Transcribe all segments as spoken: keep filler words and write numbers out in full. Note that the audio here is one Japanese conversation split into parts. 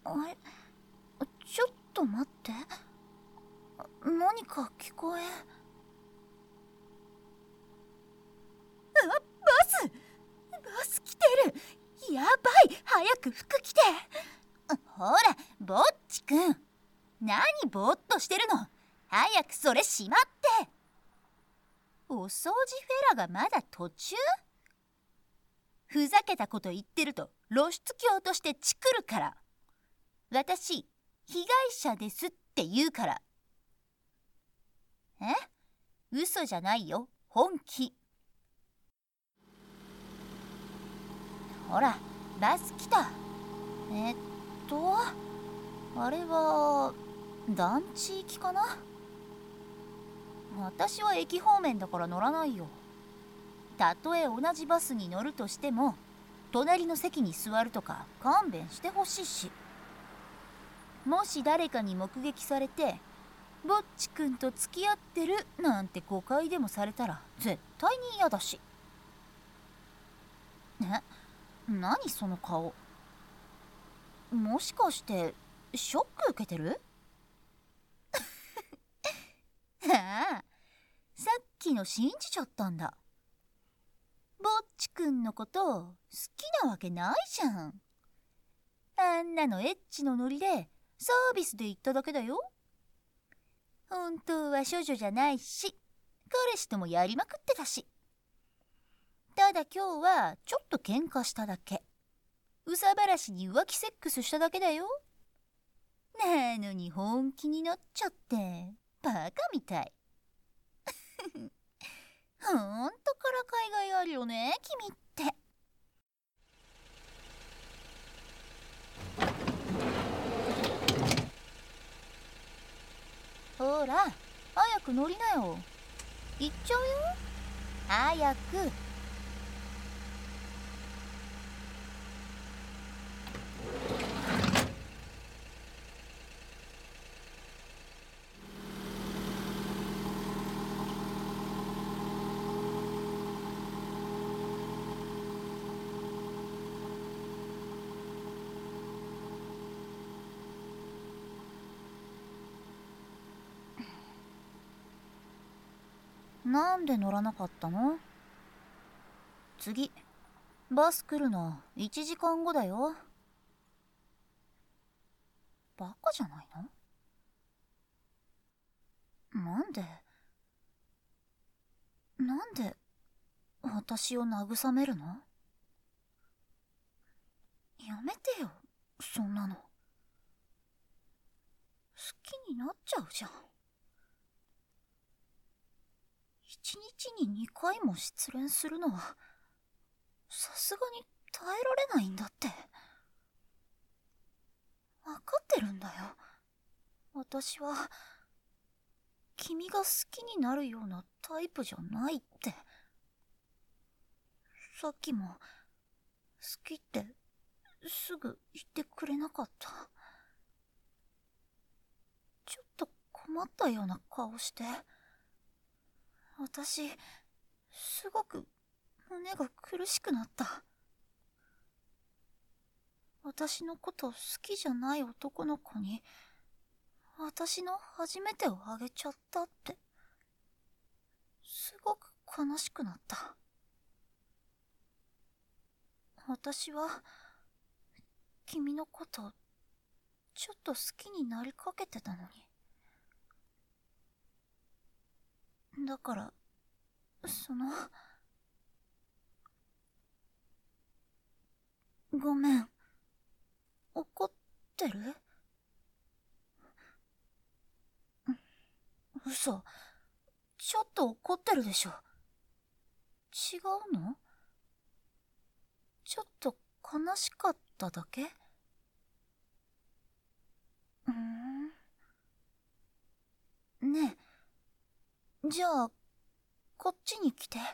あれ、ちょっと待って。何か聞こえ。 あ、バスバス来てる。やばい、早く服着て。ほら、ぼっちくん、何ぼーっとしてるの。早くそれしまって。お掃除フェラがまだ途中？ふざけたこと言ってると露出狂としてチクるから。私、被害者ですって言うから。え？嘘じゃないよ、本気。ほら、バス来た。えっとあれは団地行きかな。私は駅方面だから乗らないよ。たとえ同じバスに乗るとしても隣の席に座るとか勘弁してほしいし。もし誰かに目撃されてぼっちくんと付き合ってるなんて誤解でもされたら絶対に嫌だし。え、何その顔。もしかしてショック受けてる？ああ、さっきの信じちゃったんだ。ぼっちくんのこと好きなわけないじゃん。あんなのエッチのノリでサービスで言っただけだよ。本当は処女じゃないし、彼氏ともやりまくってたし。ただ今日はちょっと喧嘩しただけ。うさばらしに浮気セックスしただけだよ。なのに本気になっちゃってバカみたい。ほんとからかいがいあるよね、君って。ほら、早く乗りなよ。行っちゃうよ。早く。 なんで乗らなかったの？次バス来るのいちじかんごだよ。バカじゃないの？なんでなんで私を慰めるの？やめてよ、そんなの。好きになっちゃうじゃん。一日ににかいも失恋するのはさすがに耐えられないんだって。分かってるんだよ。私は君が好きになるようなタイプじゃないって。さっきも好きってすぐ言ってくれなかった。ちょっと困ったような顔して。私すごく胸が苦しくなった。私のこと好きじゃない男の子に私の初めてをあげちゃったって、すごく悲しくなった。私は君のことちょっと好きになりかけてたのに。だからそのごめん、怒ってる？嘘、ちょっと怒ってるでしょ。違うの？ちょっと悲しかっただけ？うーん。ねえ、じゃあこっちに来て。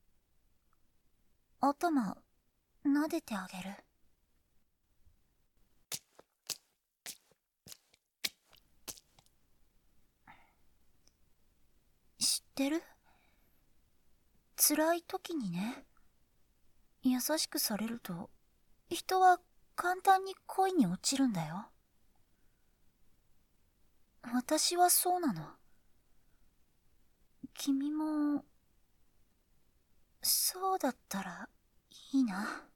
頭撫でてあげる。知ってる？辛い時にね、優しくされると人は簡単に恋に落ちるんだよ。 私はそうなの。君も、そうだったらいいな。